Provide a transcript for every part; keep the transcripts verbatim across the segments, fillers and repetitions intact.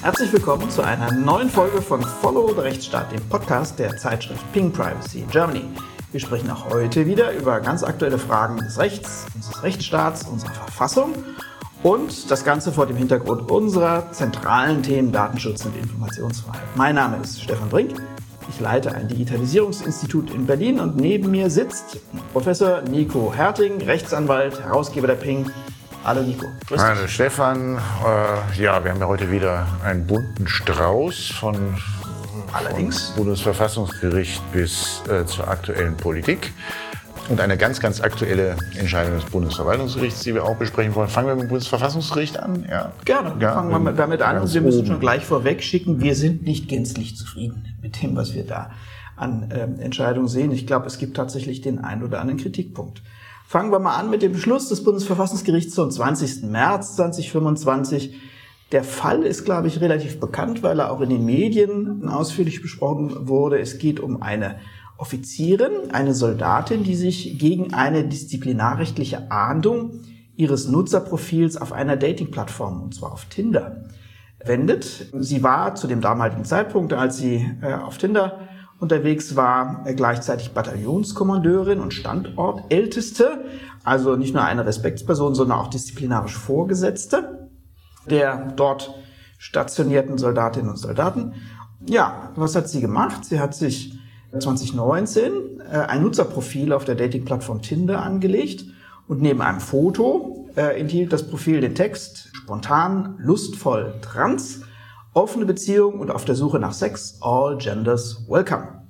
Herzlich willkommen zu einer neuen Folge von Follow the Rechtsstaat, dem Podcast der Zeitschrift Ping Privacy Germany. Wir sprechen auch heute wieder über ganz aktuelle Fragen des Rechts, unseres Rechtsstaats, unserer Verfassung und das Ganze vor dem Hintergrund unserer zentralen Themen Datenschutz und Informationsfreiheit. Mein Name ist Stefan Brink. Ich leite ein Digitalisierungsinstitut in Berlin und neben mir sitzt Professor Nico Herting, Rechtsanwalt, Herausgeber der Ping. Hallo Nico. Grüß Hallo dich. Stefan. Äh, ja, wir haben ja heute wieder einen bunten Strauß von, Allerdings. vom Bundesverfassungsgericht bis äh, zur aktuellen Politik. Und eine ganz, ganz aktuelle Entscheidung des Bundesverwaltungsgerichts, die wir auch besprechen wollen. Fangen wir mit dem Bundesverfassungsgericht an? Ja. Gerne, ja, fangen wir damit an. Und wir müssen oben. schon gleich vorweg schicken, wir sind nicht gänzlich zufrieden mit dem, was wir da an äh, Entscheidungen sehen. Ich glaube, es gibt tatsächlich den einen oder anderen Kritikpunkt. Fangen wir mal an mit dem Beschluss des Bundesverfassungsgerichts zum zwanzigsten März zweitausendfünfundzwanzig. Der Fall ist, glaube ich, relativ bekannt, weil er auch in den Medien ausführlich besprochen wurde. Es geht um eine Offizierin, eine Soldatin, die sich gegen eine disziplinarrechtliche Ahndung ihres Nutzerprofils auf einer Dating-Plattform, und zwar auf Tinder, wendet. Sie war zu dem damaligen Zeitpunkt, als sie äh, auf Tinder unterwegs war, äh, gleichzeitig Bataillonskommandeurin und Standortälteste, also nicht nur eine Respektsperson, sondern auch disziplinarisch Vorgesetzte der dort stationierten Soldatinnen und Soldaten. Ja, was hat sie gemacht? Sie hat sich zwanzig neunzehn äh, ein Nutzerprofil auf der Dating-Plattform Tinder angelegt und neben einem Foto äh, enthielt das Profil den Text: spontan, lustvoll, trans, offene Beziehung und auf der Suche nach Sex, all genders welcome.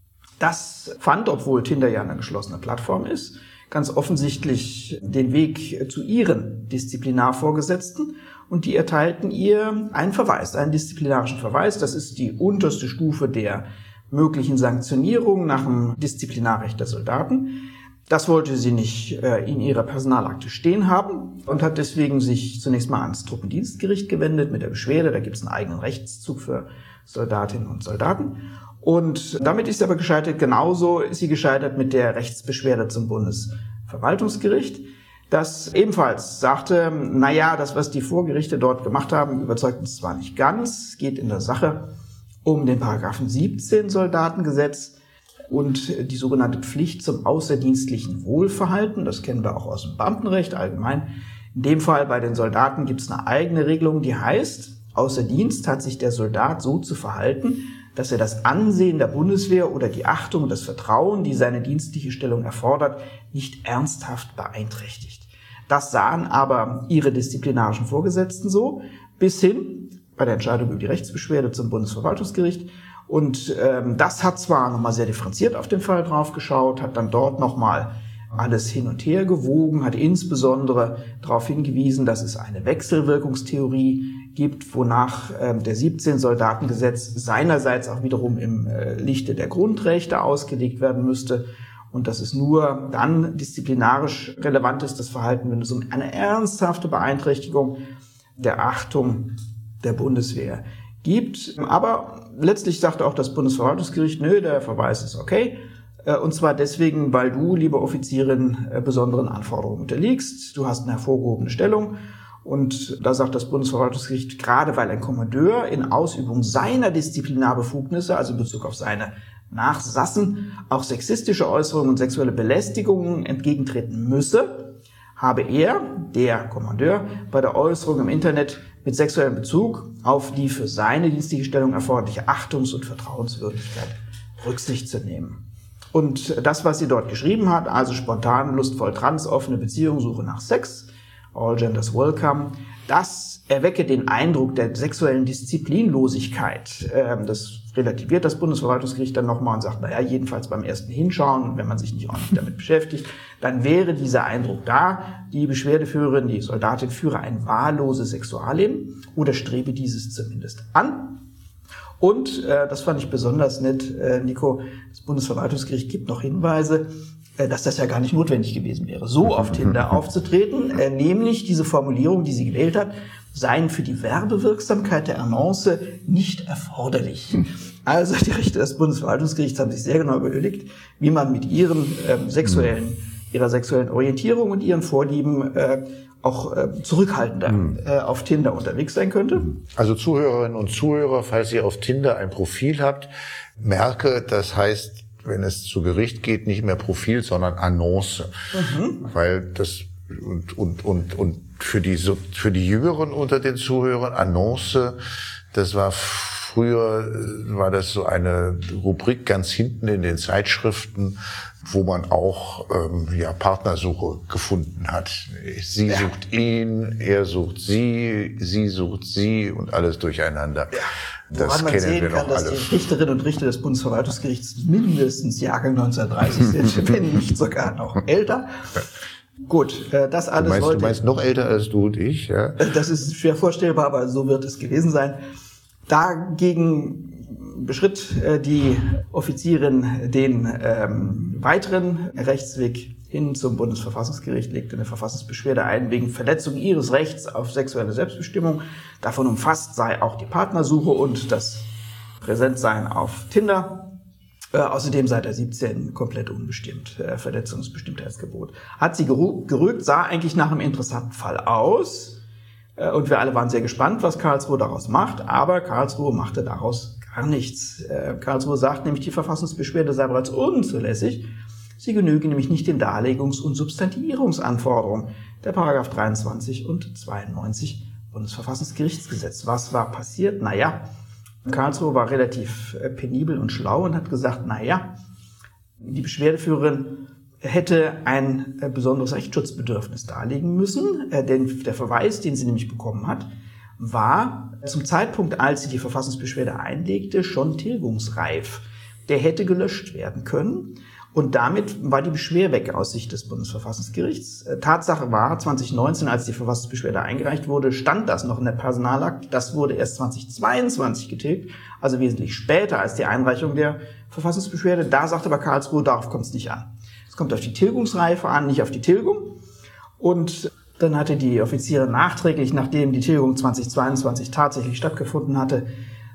Das fand, obwohl Tinder ja eine geschlossene Plattform ist, ganz offensichtlich den Weg zu ihren Disziplinarvorgesetzten und die erteilten ihr einen Verweis, einen disziplinarischen Verweis. Das ist die unterste Stufe der möglichen Sanktionierung nach dem Disziplinarrecht der Soldaten. Das wollte sie nicht äh, in ihrer Personalakte stehen haben und hat deswegen sich zunächst mal ans Truppendienstgericht gewendet mit der Beschwerde. Da gibt es einen eigenen Rechtszug für Soldatinnen und Soldaten. Und damit ist sie aber gescheitert. Genauso ist sie gescheitert mit der Rechtsbeschwerde zum Bundesverwaltungsgericht, das ebenfalls sagte, naja, das, was die Vorgerichte dort gemacht haben, überzeugt uns zwar nicht ganz. Es geht in der Sache um den Paragraphen siebzehn Soldatengesetz und die sogenannte Pflicht zum außerdienstlichen Wohlverhalten. Das kennen wir auch aus dem Beamtenrecht allgemein. In dem Fall bei den Soldaten gibt es eine eigene Regelung, die heißt, außer Dienst hat sich der Soldat so zu verhalten, dass er das Ansehen der Bundeswehr oder die Achtung und das Vertrauen, die seine dienstliche Stellung erfordert, nicht ernsthaft beeinträchtigt. Das sahen aber ihre disziplinarischen Vorgesetzten so, bis hin bei der Entscheidung über die Rechtsbeschwerde zum Bundesverwaltungsgericht. Und ähm, das hat zwar nochmal sehr differenziert auf den Fall drauf geschaut, hat dann dort nochmal alles hin und her gewogen, hat insbesondere darauf hingewiesen, dass es eine Wechselwirkungstheorie gibt, wonach ähm, der siebzehn Soldatengesetz seinerseits auch wiederum im äh, Lichte der Grundrechte ausgelegt werden müsste und dass es nur dann disziplinarisch relevant ist, das Verhalten, wenn es um eine ernsthafte Beeinträchtigung der Achtung der Bundeswehr gibt. Aber letztlich sagte auch das Bundesverwaltungsgericht, nö, der Verweis ist okay. Und zwar deswegen, weil du, liebe Offizierin, besonderen Anforderungen unterliegst. Du hast eine hervorgehobene Stellung. Und da sagt das Bundesverwaltungsgericht, gerade weil ein Kommandeur in Ausübung seiner Disziplinarbefugnisse, also in Bezug auf seine Nachsassen, auch sexistische Äußerungen und sexuelle Belästigungen entgegentreten müsse, habe er, der Kommandeur, bei der Äußerung im Internet mit sexuellem Bezug auf die für seine dienstliche Stellung erforderliche Achtungs- und Vertrauenswürdigkeit Rücksicht zu nehmen. Und das, was sie dort geschrieben hat, also spontan, lustvoll, trans, offene Beziehung, Suche nach Sex, all genders welcome, das erwecke den Eindruck der sexuellen Disziplinlosigkeit. Das relativiert das Bundesverwaltungsgericht dann nochmal und sagt, naja, jedenfalls beim ersten Hinschauen, wenn man sich nicht ordentlich damit beschäftigt, dann wäre dieser Eindruck da, die Beschwerdeführerin, die Soldatin führe ein wahlloses Sexualleben oder strebe dieses zumindest an. Und, äh, das fand ich besonders nett, äh, Nico, das Bundesverwaltungsgericht gibt noch Hinweise, äh, dass das ja gar nicht notwendig gewesen wäre, so auf Tinder aufzutreten, äh, nämlich diese Formulierung, die sie gewählt hat, seien für die Werbewirksamkeit der Annonce nicht erforderlich. Also die Richter des Bundesverwaltungsgerichts haben sich sehr genau überlegt, wie man mit ihren ähm, sexuellen, ihrer sexuellen Orientierung und ihren Vorlieben äh, auch äh, zurückhaltender mhm. äh, auf Tinder unterwegs sein könnte. Also Zuhörerinnen und Zuhörer, falls ihr auf Tinder ein Profil habt, merke, das heißt, wenn es zu Gericht geht, nicht mehr Profil, sondern Annonce. Mhm. Weil das, und, und, und, und für die, für die Jüngeren unter den Zuhörern, Annonce, das war früher, war das so eine Rubrik ganz hinten in den Zeitschriften, wo man auch ähm, ja Partnersuche gefunden hat. Sie ja. sucht ihn, er sucht sie, sie sucht sie und alles durcheinander. Ja. Das Woran man kennen sehen wir kann, noch dass alle. die Richterinnen und Richter des Bundesverwaltungsgerichts mindestens Jahrgang neunzehnhundertdreißig sind, wenn nicht sogar noch älter. Gut, äh, das alles du meinst, heute. Du meinst noch älter als du und ich, ja? Das ist schwer vorstellbar, aber so wird es gewesen sein. Dagegen beschritt äh, die Offizierin den ähm, weiteren Rechtsweg hin zum Bundesverfassungsgericht, legte eine Verfassungsbeschwerde ein wegen Verletzung ihres Rechts auf sexuelle Selbstbestimmung. Davon umfasst sei auch die Partnersuche und das Präsentsein auf Tinder. Äh, außerdem sei der siebzehn komplett unbestimmt, äh, Verletzungsbestimmtheitsgebot. Hat sie gerügt, sah eigentlich nach einem interessanten Fall aus. Und wir alle waren sehr gespannt, was Karlsruhe daraus macht, aber Karlsruhe machte daraus gar nichts. Karlsruhe sagt nämlich, die Verfassungsbeschwerde sei bereits unzulässig. Sie genüge nämlich nicht den Darlegungs- und Substantivierungsanforderungen der Paragraph dreiundzwanzig und zweiundneunzig Bundesverfassungsgerichtsgesetz. Was war passiert? Naja, Karlsruhe war relativ penibel und schlau und hat gesagt, naja, die Beschwerdeführerin hätte ein besonderes Rechtsschutzbedürfnis darlegen müssen, denn der Verweis, den sie nämlich bekommen hat, war zum Zeitpunkt, als sie die Verfassungsbeschwerde einlegte, schon tilgungsreif. Der hätte gelöscht werden können und damit war die Beschwerde weg aus Sicht des Bundesverfassungsgerichts. Tatsache war, zwanzig neunzehn, als die Verfassungsbeschwerde eingereicht wurde, stand das noch in der Personalakte. Das wurde erst zwanzig zweiundzwanzig getilgt, also wesentlich später als die Einreichung der Verfassungsbeschwerde. Da sagt aber Karlsruhe, darauf kommt es nicht an. Es kommt auf die Tilgungsreife an, nicht auf die Tilgung. Und dann hatte die Offizierin nachträglich, nachdem die Tilgung zwanzig zweiundzwanzig tatsächlich stattgefunden hatte,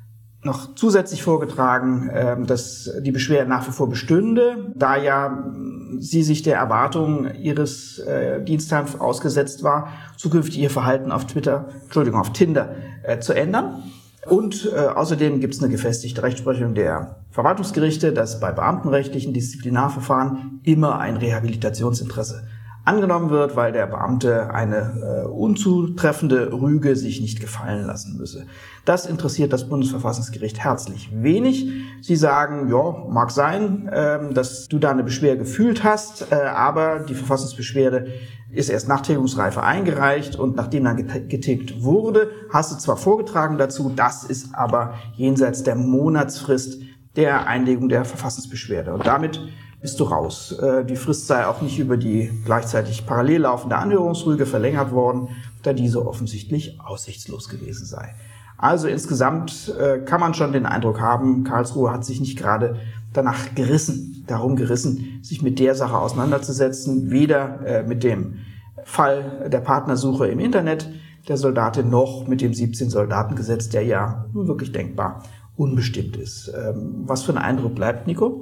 noch zusätzlich vorgetragen, dass die Beschwerde nach wie vor bestünde, da ja sie sich der Erwartung ihres Dienstherrn ausgesetzt war, zukünftig ihr Verhalten auf Twitter, Entschuldigung, auf Tinder zu ändern. Und äh, außerdem gibt es eine gefestigte Rechtsprechung der Verwaltungsgerichte, dass bei beamtenrechtlichen Disziplinarverfahren immer ein Rehabilitationsinteresse angenommen wird, weil der Beamte eine äh, unzutreffende Rüge sich nicht gefallen lassen müsse. Das interessiert das Bundesverfassungsgericht herzlich wenig. Sie sagen, ja, mag sein, äh, dass du da eine Beschwerde gefühlt hast, äh, aber die Verfassungsbeschwerde ist erst nach Tilgungsreife eingereicht und nachdem dann getilgt wurde, hast du zwar vorgetragen dazu, das ist aber jenseits der Monatsfrist der Einlegung der Verfassungsbeschwerde. Und damit bist du raus. Die Frist sei auch nicht über die gleichzeitig parallel laufende Anhörungsrüge verlängert worden, da diese offensichtlich aussichtslos gewesen sei. Also insgesamt kann man schon den Eindruck haben, Karlsruhe hat sich nicht gerade danach gerissen, darum gerissen, sich mit der Sache auseinanderzusetzen, weder mit dem Fall der Partnersuche im Internet der Soldatin noch mit dem siebzehn-Soldaten-Gesetz, der ja nur wirklich denkbar unbestimmt ist. Was für ein Eindruck bleibt, Nico?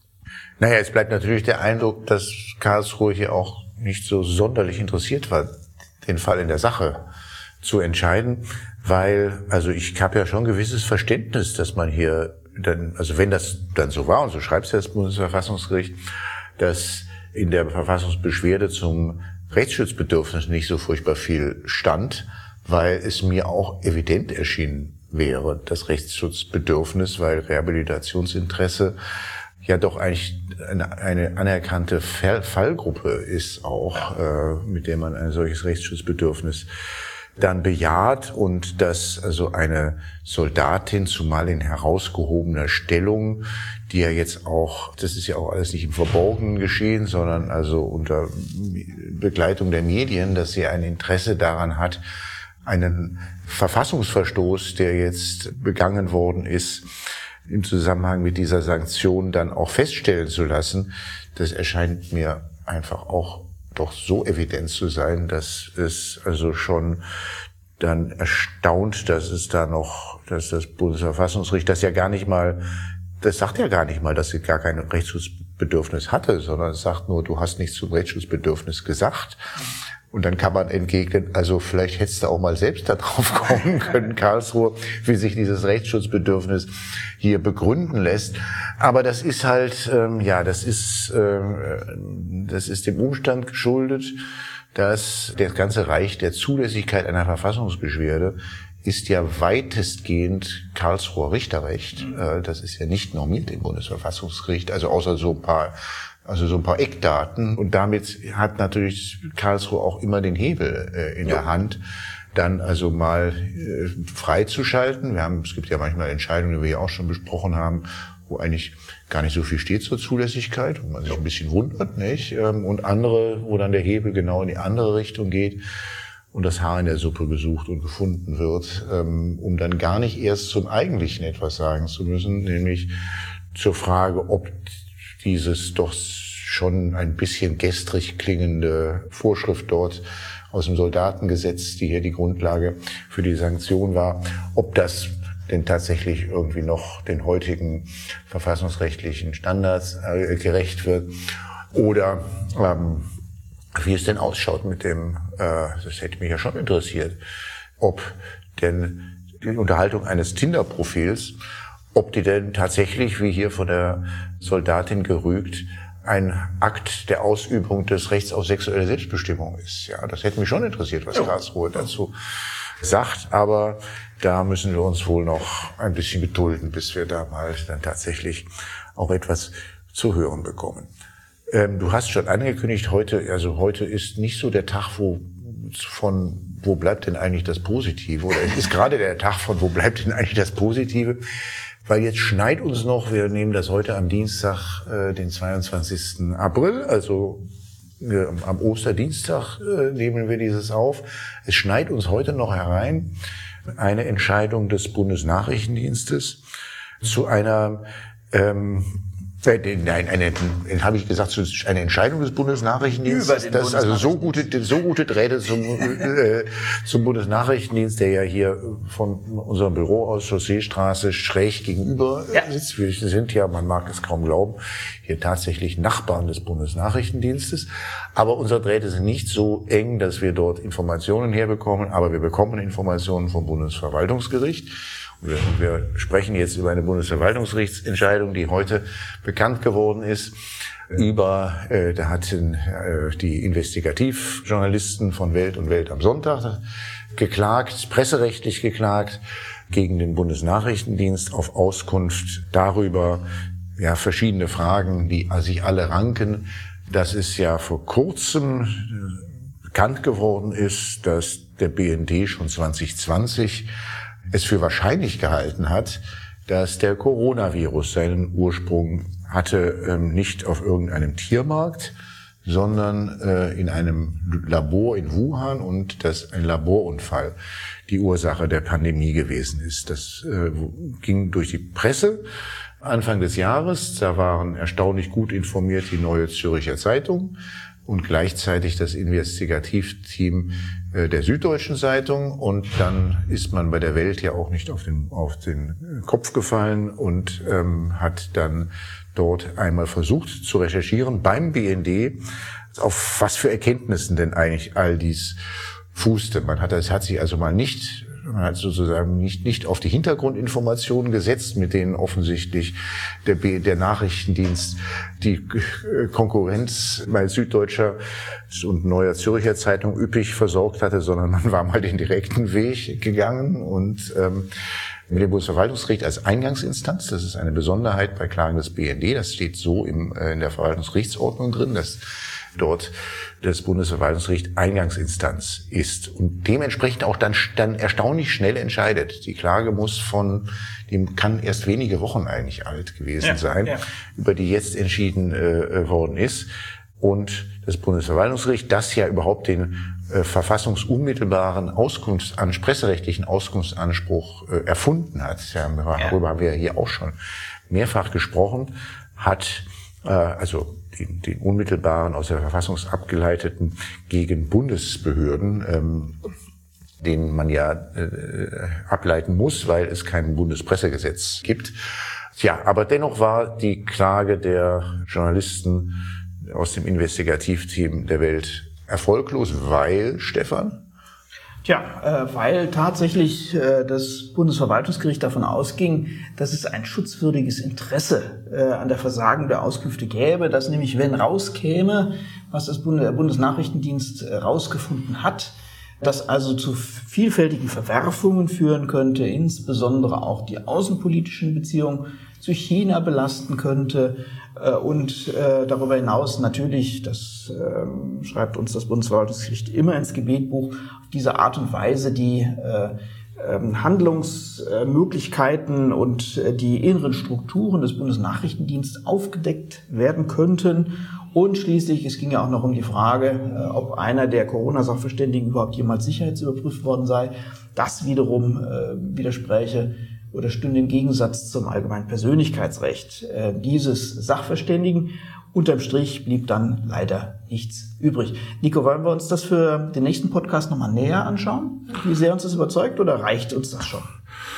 Naja, es bleibt natürlich der Eindruck, dass Karlsruhe hier auch nicht so sonderlich interessiert war, den Fall in der Sache zu entscheiden, weil, also ich habe ja schon ein gewisses Verständnis, dass man hier dann, also wenn das dann so war, und so schreibt es ja das Bundesverfassungsgericht, dass in der Verfassungsbeschwerde zum Rechtsschutzbedürfnis nicht so furchtbar viel stand, weil es mir auch evident erschienen wäre, das Rechtsschutzbedürfnis, weil Rehabilitationsinteresse ja doch eigentlich eine, eine anerkannte Fallgruppe ist auch, äh, mit der man ein solches Rechtsschutzbedürfnis dann bejaht und dass also eine Soldatin, zumal in herausgehobener Stellung, die ja jetzt auch, das ist ja auch alles nicht im Verborgenen geschehen, sondern also unter Begleitung der Medien, dass sie ein Interesse daran hat, einen Verfassungsverstoß, der jetzt begangen worden ist, im Zusammenhang mit dieser Sanktion dann auch feststellen zu lassen, das erscheint mir einfach auch doch so evident zu sein, dass es also schon dann erstaunt, dass es da noch, dass das Bundesverfassungsgericht das ja gar nicht mal, das sagt ja gar nicht mal, dass sie gar kein Rechtsschutzbedürfnis hatte, sondern es sagt nur, du hast nichts zum Rechtsschutzbedürfnis gesagt. Und dann kann man entgegnen, also vielleicht hättest du auch mal selbst da drauf kommen können, Karlsruhe, wie sich dieses Rechtsschutzbedürfnis hier begründen lässt. Aber das ist halt, ähm, ja, das ist, äh, das ist dem Umstand geschuldet, dass das ganze Reich der Zulässigkeit einer Verfassungsbeschwerde ist ja weitestgehend Karlsruher Richterrecht. Äh, das ist ja nicht normiert im Bundesverfassungsgericht, also außer so ein paar Also so ein paar Eckdaten. Und damit hat natürlich Karlsruhe auch immer den Hebel äh, in ja. der Hand, dann also mal äh, freizuschalten. Wir haben, es gibt ja manchmal Entscheidungen, die wir ja auch schon besprochen haben, wo eigentlich gar nicht so viel steht zur Zulässigkeit und man sich ein bisschen wundert, nicht? Ähm, und andere, wo dann der Hebel genau in die andere Richtung geht und das Haar in der Suppe gesucht und gefunden wird, ähm, um dann gar nicht erst zum Eigentlichen etwas sagen zu müssen, nämlich zur Frage, ob dieses doch schon ein bisschen gestrig klingende Vorschrift dort aus dem Soldatengesetz, die hier die Grundlage für die Sanktion war, ob das denn tatsächlich irgendwie noch den heutigen verfassungsrechtlichen Standards äh, gerecht wird oder ähm, wie es denn ausschaut mit dem, äh, das hätte mich ja schon interessiert, ob denn die Unterhaltung eines Tinder-Profils, ob die denn tatsächlich, wie hier von der Soldatin gerügt, ein Akt der Ausübung des Rechts auf sexuelle Selbstbestimmung ist. Ja, das hätte mich schon interessiert, was Karlsruhe dazu sagt, aber da müssen wir uns wohl noch ein bisschen gedulden, bis wir da mal dann tatsächlich auch etwas zu hören bekommen. Ähm, du hast schon angekündigt, heute, also heute ist nicht so der Tag, wo von wo bleibt denn eigentlich das Positive, oder es ist gerade der Tag von wo bleibt denn eigentlich das Positive, weil jetzt schneit uns noch, wir nehmen das heute am Dienstag, äh, den zweiundzwanzigsten April, also äh, am Osterdienstag äh, nehmen wir dieses auf. Es schneit uns heute noch herein eine Entscheidung des Bundesnachrichtendienstes zu einer ähm, Nein, eine, habe ich gesagt, eine Entscheidung des Bundesnachrichtendienstes. Das ist also so gute, so gute Drähte zum, äh, zum Bundesnachrichtendienst, der ja hier von unserem Büro aus Chausseestraße schräg gegenüber ja. sitzt. Wir sind ja, man mag es kaum glauben, hier tatsächlich Nachbarn des Bundesnachrichtendienstes. Aber unsere Drähte sind nicht so eng, dass wir dort Informationen herbekommen, aber wir bekommen Informationen vom Bundesverwaltungsgericht. Und wir sprechen jetzt über eine Bundesverwaltungsgerichtsentscheidung, die heute bekannt geworden ist. Über, äh, da hatten äh, die Investigativjournalisten von Welt und Welt am Sonntag geklagt, presserechtlich geklagt, gegen den Bundesnachrichtendienst auf Auskunft darüber, ja, verschiedene Fragen, die sich alle ranken. Das ist ja vor kurzem bekannt geworden ist, dass der B N D schon zwanzig zwanzig es für wahrscheinlich gehalten hat, dass der Coronavirus seinen Ursprung hatte, ähm, nicht auf irgendeinem Tiermarkt, sondern äh, in einem Labor in Wuhan und dass ein Laborunfall die Ursache der Pandemie gewesen ist. Das äh, ging durch die Presse Anfang des Jahres. Da waren erstaunlich gut informiert die Neue Zürcher Zeitung und gleichzeitig das Investigativteam der Süddeutschen Zeitung, und dann ist man bei der Welt ja auch nicht auf den auf den Kopf gefallen und ähm, hat dann dort einmal versucht zu recherchieren beim B N D, auf was für Erkenntnissen denn eigentlich all dies fußte. Man hat das hat sich also mal nicht Man hat sozusagen nicht, nicht auf die Hintergrundinformationen gesetzt, mit denen offensichtlich der, B, der Nachrichtendienst die Konkurrenz bei Süddeutscher und Neuer Zürcher Zeitung üppig versorgt hatte, sondern man war mal den direkten Weg gegangen und ähm, mit dem Bundesverwaltungsgericht als Eingangsinstanz. Das ist eine Besonderheit bei Klagen des B N D. Das steht so im, äh, in der Verwaltungsgerichtsordnung drin, dass dort das Bundesverwaltungsgericht Eingangsinstanz ist und dementsprechend auch dann, dann erstaunlich schnell entscheidet. Die Klage muss von, die kann erst wenige Wochen eigentlich alt gewesen ja, sein, ja. über die jetzt entschieden äh, worden ist. Und das Bundesverwaltungsgericht, das ja überhaupt den äh, verfassungsunmittelbaren Auskunftsanspruch, presserechtlichen Auskunftsanspruch äh, erfunden hat, ja, darüber ja. haben wir hier auch schon mehrfach gesprochen, hat äh, also Den, den unmittelbaren, aus der Verfassung abgeleiteten gegen Bundesbehörden, ähm, den man ja äh, ableiten muss, weil es kein Bundespressegesetz gibt. Tja, aber dennoch war die Klage der Journalisten aus dem Investigativteam der Welt erfolglos, weil, Stefan? Tja, äh, weil tatsächlich äh, das Bundesverwaltungsgericht davon ausging, dass es ein schutzwürdiges Interesse äh, an der Versagen der Auskünfte gäbe, dass nämlich, wenn rauskäme, was das Bund- der Bundesnachrichtendienst äh, rausgefunden hat, das also zu vielfältigen Verwerfungen führen könnte, insbesondere auch die außenpolitischen Beziehungen zu China belasten könnte äh, und äh, darüber hinaus natürlich, das äh, schreibt uns das Bundesverwaltungsgericht immer ins Gebetbuch, auf diese Art und Weise die äh, äh, Handlungsmöglichkeiten und äh, die inneren Strukturen des Bundesnachrichtendienstes aufgedeckt werden könnten. Und schließlich, es ging ja auch noch um die Frage, äh, ob einer der Corona-Sachverständigen überhaupt jemals sicherheitsüberprüft worden sei. Das wiederum äh, widerspräche oder stünde im Gegensatz zum allgemeinen Persönlichkeitsrecht äh, dieses Sachverständigen. Unterm Strich blieb dann leider nichts übrig. Nico, wollen wir uns das für den nächsten Podcast nochmal näher anschauen? Wie sehr uns das überzeugt oder reicht uns das schon?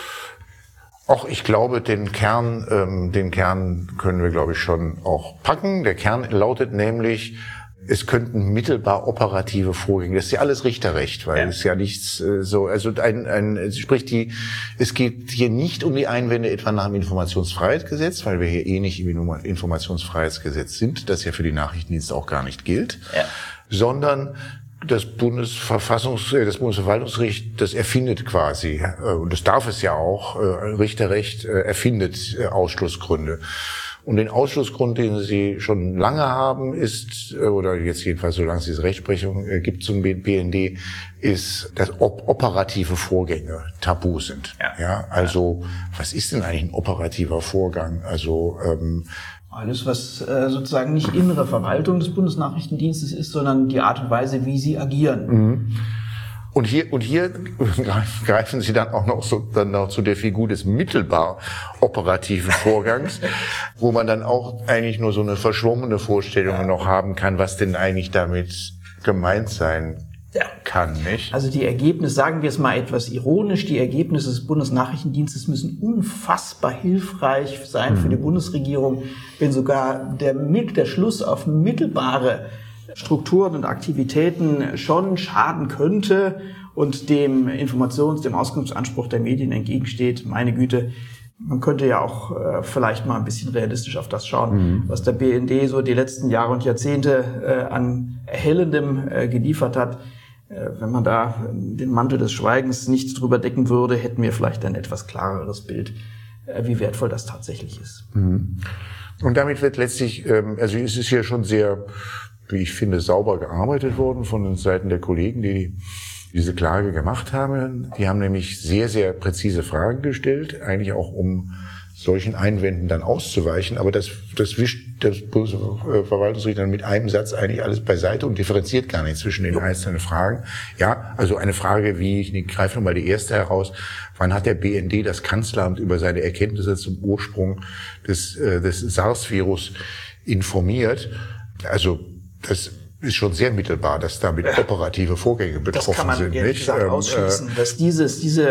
Auch ich glaube, den Kern, ähm, den Kern können wir, glaube ich, schon auch packen. Der Kern lautet nämlich, es könnten mittelbar operative Vorgänge. Das ist ja alles Richterrecht, weil ja. es ja nichts äh, so, also ein, ein, sprich die, es geht hier nicht um die Einwände etwa nach dem Informationsfreiheitsgesetz, weil wir hier eh nicht im Informationsfreiheitsgesetz sind, das ja für die Nachrichtendienste auch gar nicht gilt, ja. sondern das Bundesverfassungs, das Bundesverwaltungsgericht, das erfindet quasi, und das darf es ja auch, Richterrecht erfindet Ausschlussgründe. Und den Ausschlussgrund, den Sie schon lange haben, ist, oder jetzt jedenfalls solange es diese Rechtsprechung gibt zum B N D, ist, dass op- operative Vorgänge tabu sind. Ja. ja also, was ist denn eigentlich ein operativer Vorgang? Also, ähm, alles, was äh, sozusagen nicht innere Verwaltung des Bundesnachrichtendienstes ist, sondern die Art und Weise, wie sie agieren. Mhm. Und hier, und hier greifen Sie dann auch noch so, dann noch zu der Figur des mittelbar operativen Vorgangs, wo man dann auch eigentlich nur so eine verschwommene Vorstellung ja. noch haben kann, was denn eigentlich damit gemeint sein ja. kann, nicht? Also die Ergebnisse, sagen wir es mal etwas ironisch, die Ergebnisse des Bundesnachrichtendienstes müssen unfassbar hilfreich sein mhm. für die Bundesregierung, wenn sogar der, der Schluss auf mittelbare Strukturen und Aktivitäten schon schaden könnte und dem Informations-, dem Auskunftsanspruch der Medien entgegensteht. Meine Güte, man könnte ja auch äh, vielleicht mal ein bisschen realistisch auf das schauen, mhm. was der B N D so die letzten Jahre und Jahrzehnte äh, an Erhellendem äh, geliefert hat. Äh, wenn man da den Mantel des Schweigens nicht drüber decken würde, hätten wir vielleicht ein etwas klareres Bild, äh, wie wertvoll das tatsächlich ist. Mhm. Und damit wird letztlich, ähm, also es ist hier schon sehr, wie ich finde, sauber gearbeitet worden von den Seiten der Kollegen, die diese Klage gemacht haben. Die haben nämlich sehr, sehr präzise Fragen gestellt, eigentlich auch um solchen Einwänden dann auszuweichen. Aber das, das wischt das Bundesverwaltungsgericht dann mit einem Satz eigentlich alles beiseite und differenziert gar nicht zwischen den einzelnen Fragen. Ja, also eine Frage wie, ich greife nochmal die erste heraus, wann hat der B N D das Kanzleramt über seine Erkenntnisse zum Ursprung des, äh, des SARS-Virus informiert? Also, das ist schon sehr mittelbar, dass damit ja. operative Vorgänge betroffen sind. Das kann man sind, nicht gesagt ausschließen, äh, dass dieses, diese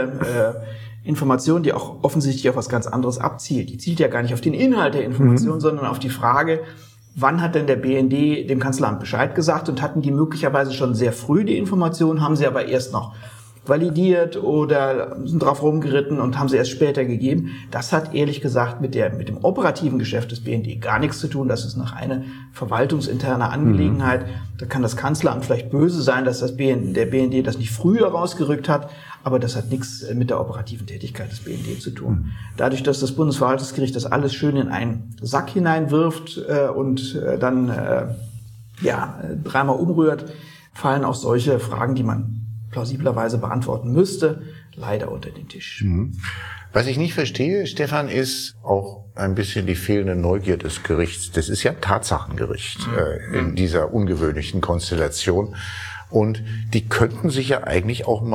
äh, Information, die auch offensichtlich auf was ganz anderes abzielt, die zielt ja gar nicht auf den Inhalt der Information, mhm. sondern auf die Frage, wann hat denn der B N D dem Kanzleramt Bescheid gesagt und hatten die möglicherweise schon sehr früh die Information, haben sie aber erst noch validiert oder sind drauf rumgeritten und haben sie erst später gegeben. Das hat ehrlich gesagt mit der mit dem operativen Geschäft des B N D gar nichts zu tun. Das ist noch eine verwaltungsinterne Angelegenheit. Mhm. Da kann das Kanzleramt vielleicht böse sein, dass das B N D, der B N D das nicht früher rausgerückt hat, aber das hat nichts mit der operativen Tätigkeit des B N D zu tun. Mhm. Dadurch, dass das Bundesverwaltungsgericht das alles schön in einen Sack hineinwirft äh, und äh, dann äh, ja dreimal umrührt, fallen auch solche Fragen, die man plausiblerweise beantworten müsste, leider unter den Tisch. Was ich nicht verstehe, Stefan, ist auch ein bisschen die fehlende Neugier des Gerichts. Das ist ja ein Tatsachengericht äh, in dieser ungewöhnlichen Konstellation. Und die könnten sich ja eigentlich auch mal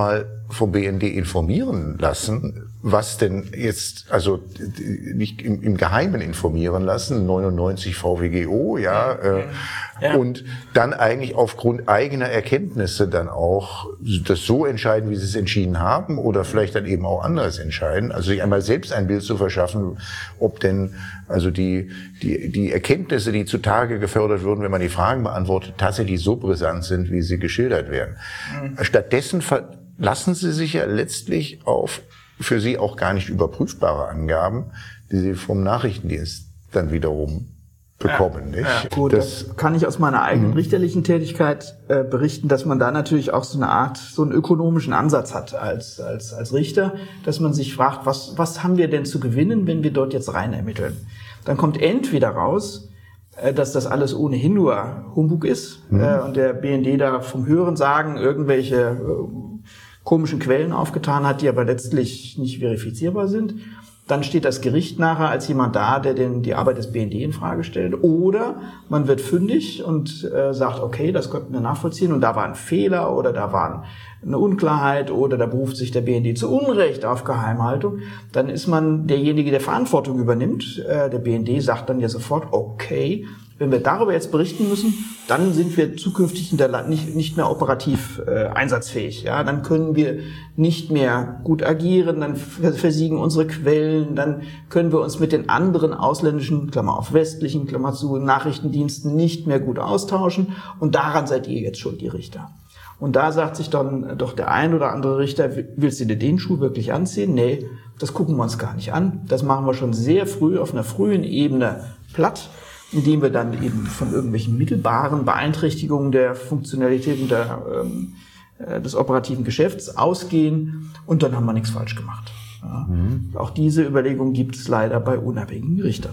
vom B N D informieren lassen, was denn jetzt, also nicht im, im Geheimen informieren lassen, neunundneunzig V W G O, ja, äh, ja, und dann eigentlich aufgrund eigener Erkenntnisse dann auch das so entscheiden, wie sie es entschieden haben, oder vielleicht dann eben auch anderes entscheiden. Also sich einmal selbst ein Bild zu verschaffen, ob denn also die die die Erkenntnisse, die zutage gefördert würden, wenn man die Fragen beantwortet, tatsächlich so brisant sind, wie sie geschildert werden. Mhm. Stattdessen verlassen sie sich ja letztlich auf für sie auch gar nicht überprüfbare Angaben, die sie vom Nachrichtendienst dann wiederum bekommen. Ja, nicht? Ja. Gut, das, das kann ich aus meiner eigenen richterlichen Tätigkeit äh, berichten, dass man da natürlich auch so eine Art, so einen ökonomischen Ansatz hat als als als Richter, dass man sich fragt, was was haben wir denn zu gewinnen, wenn wir dort jetzt rein ermitteln? Dann kommt entweder raus, äh, dass das alles ohnehin nur Humbug ist, mhm. äh, und der B N D da vom Hörensagen irgendwelche äh, komischen Quellen aufgetan hat, die aber letztlich nicht verifizierbar sind. Dann steht das Gericht nachher als jemand da, der den, die Arbeit des B N D in Frage stellt. Oder man wird fündig und äh, sagt, okay, das konnten wir nachvollziehen und da war ein Fehler oder da war eine Unklarheit oder da beruft sich der B N D zu Unrecht auf Geheimhaltung. Dann ist man derjenige, der Verantwortung übernimmt. Äh, der B N D sagt dann ja sofort, okay, wenn wir darüber jetzt berichten müssen, dann sind wir zukünftig in der Land nicht, nicht mehr operativ äh, einsatzfähig. Ja, dann können wir nicht mehr gut agieren, dann versiegen unsere Quellen, dann können wir uns mit den anderen ausländischen, Klammer auf westlichen, Klammer zu, Nachrichtendiensten nicht mehr gut austauschen. Und daran seid ihr jetzt schuld, die Richter. Und da sagt sich dann doch der ein oder andere Richter, willst du dir den Schuh wirklich anziehen? Nee, das gucken wir uns gar nicht an. Das machen wir schon sehr früh auf einer frühen Ebene platt, indem wir dann eben von irgendwelchen mittelbaren Beeinträchtigungen der Funktionalitäten der, ähm, äh, des operativen Geschäfts ausgehen und dann haben wir nichts falsch gemacht. Ja. Mhm. Auch diese Überlegung gibt es leider bei unabhängigen Richtern.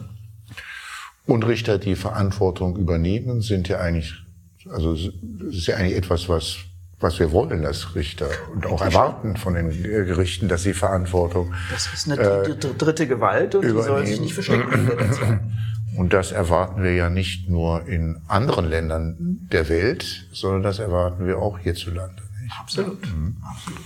Und Richter, die Verantwortung übernehmen, sind ja eigentlich, also es ist ja eigentlich etwas, was was wir wollen als Richter und auch erwarten von den Gerichten, dass sie Verantwortung Das ist eine äh, dritte Gewalt und die soll sich nicht verstecken. Und das erwarten wir ja nicht nur in anderen Ländern der Welt, sondern das erwarten wir auch hierzulande. Nicht? Absolut, mhm. absolut.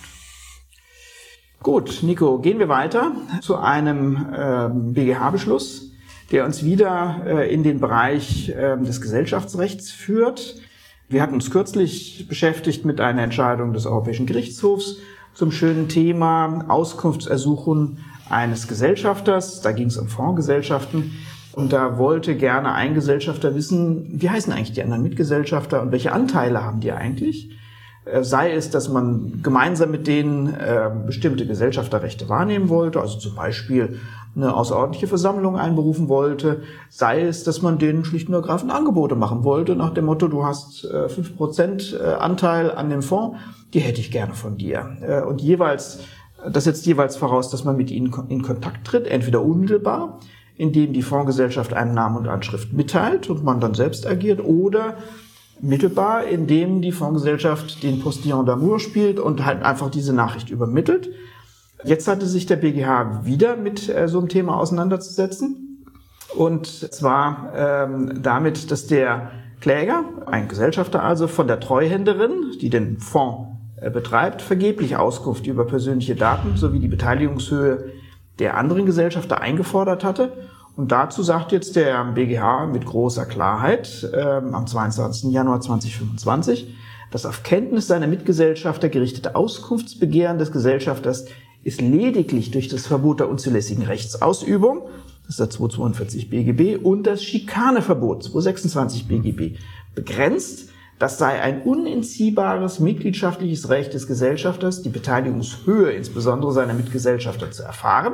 Gut, Nico, gehen wir weiter zu einem äh, B G H-Beschluss, der uns wieder äh, in den Bereich äh, des Gesellschaftsrechts führt. Wir hatten uns kürzlich beschäftigt mit einer Entscheidung des Europäischen Gerichtshofs zum schönen Thema Auskunftsersuchen eines Gesellschafters. Da ging es um Fondsgesellschaften. Und da wollte gerne ein Gesellschafter wissen, wie heißen eigentlich die anderen Mitgesellschafter und welche Anteile haben die eigentlich? Sei es, dass man gemeinsam mit denen äh, bestimmte Gesellschafterrechte wahrnehmen wollte, also zum Beispiel eine außerordentliche Versammlung einberufen wollte, sei es, dass man denen schlicht und ergreifend Angebote machen wollte, nach dem Motto, du hast äh, fünf Prozent äh, Anteil an dem Fonds, die hätte ich gerne von dir. Äh, und jeweils, das setzt jeweils voraus, dass man mit ihnen in Kontakt tritt, entweder unmittelbar, indem die Fondsgesellschaft einen Namen und Anschrift mitteilt und man dann selbst agiert, oder mittelbar, indem die Fondsgesellschaft den Postillon d'amour spielt und halt einfach diese Nachricht übermittelt. Jetzt hatte sich der B G H wieder mit äh, so einem Thema auseinanderzusetzen. Und zwar ähm, damit, dass der Kläger, ein Gesellschafter also, von der Treuhänderin, die den Fonds äh, betreibt, vergeblich Auskunft über persönliche Daten sowie die Beteiligungshöhe der anderen Gesellschafter eingefordert hatte. Und dazu sagt jetzt der B G H mit großer Klarheit ähm, am zweiundzwanzigsten Januar zweitausendfünfundzwanzig, das auf Kenntnis seiner Mitgesellschafter gerichtete Auskunftsbegehren des Gesellschafters ist lediglich durch das Verbot der unzulässigen Rechtsausübung, das ist der zweihundertzweiundvierzig B G B, und das Schikaneverbot zweihundertsechsundzwanzig B G B begrenzt. Das sei ein unentziehbares mitgliedschaftliches Recht des Gesellschafters, die Beteiligungshöhe insbesondere seiner Mitgesellschafter zu erfahren.